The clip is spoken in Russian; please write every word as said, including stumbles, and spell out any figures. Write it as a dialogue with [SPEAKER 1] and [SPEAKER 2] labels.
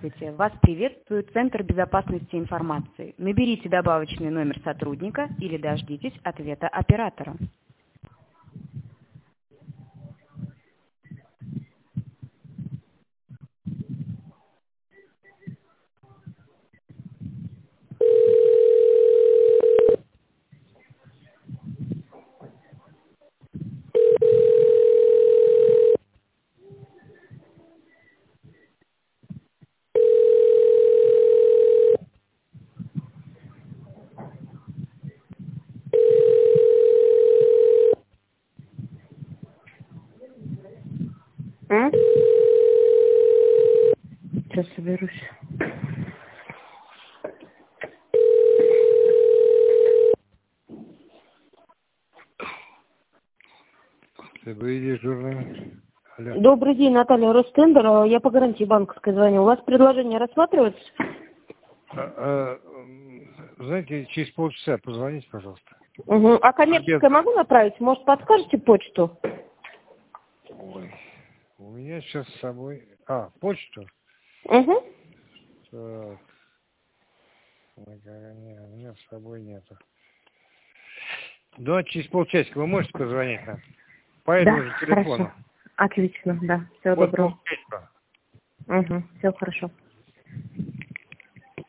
[SPEAKER 1] Здравствуйте. Вас приветствует Центр безопасности информации. Наберите добавочный номер сотрудника или дождитесь ответа оператора.
[SPEAKER 2] А? Сейчас соберусь. Добрый день, Наталья Ростендер. Я по гарантии банковской звоню. У вас предложение рассматривается?
[SPEAKER 3] А, а, знаете, через полчаса позвоните, пожалуйста.
[SPEAKER 2] Угу. А коммерческое могу направить? Может, подскажете почту?
[SPEAKER 3] Ой, у меня сейчас с собой... А, почту?
[SPEAKER 2] Угу.
[SPEAKER 3] Так. Не, у меня с собой нету. Да, через полчасика вы можете позвонить нам? По этому
[SPEAKER 2] Да,
[SPEAKER 3] же телефону.
[SPEAKER 2] хорошо. Отлично, да. Всего
[SPEAKER 3] Вот
[SPEAKER 2] доброго.
[SPEAKER 3] полчасика.
[SPEAKER 2] Угу. Все хорошо.